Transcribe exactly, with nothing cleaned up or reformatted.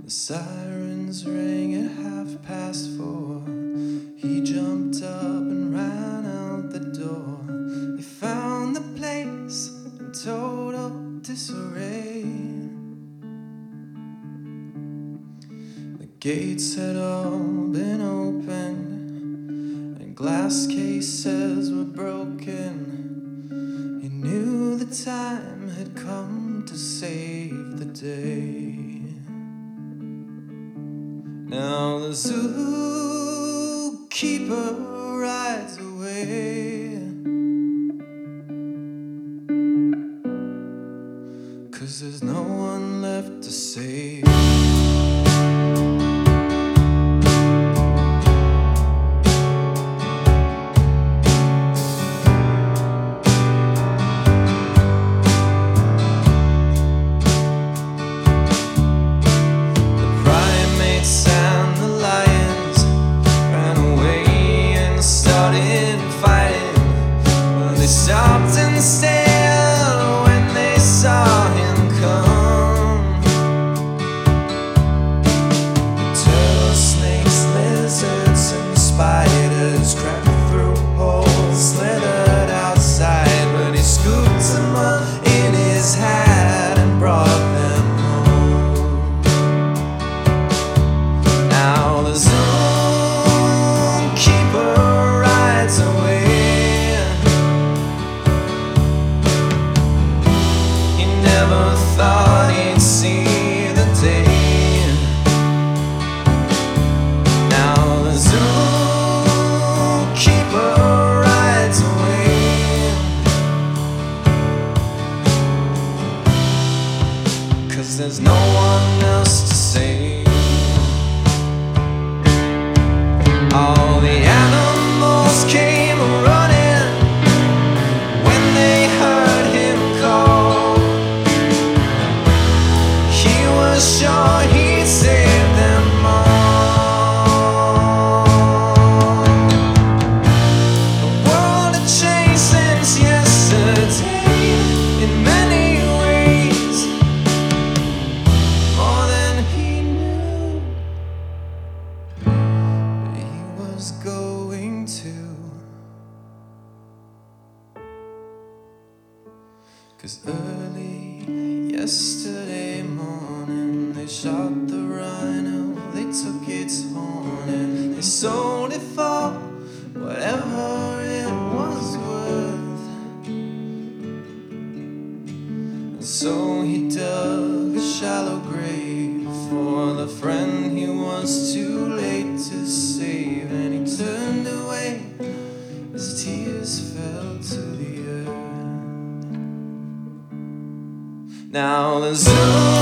The sirens rang at half past four. He jumped up and ran out the door. He found the place in total disarray. The gates had all been opened and glass cases were broken. He knew the time had come to save the day. Now the zookeeper rides away, 'cause there's no one left to save. Stopped and stared when they saw him come. Turtles, snakes, lizards, and spiders crept through holes, slithered outside, but he scooped them up in his hat and brought them home. Now the zookeeper rides away. Never thought he'd see the day. Now the zookeeper rides away, 'cause there's no one else to save. All the animals came running when they heard him call. Sure he'd save them all. The world had changed since yesterday in many ways, more than he knew that he was going to. 'Cause early yesterday morning they shot the rhino, they took its horn and they sold it for whatever it was worth. And so he dug a shallow grave for the friend he was too late to save, and he turned away as tears fell to the earth. Now the zoo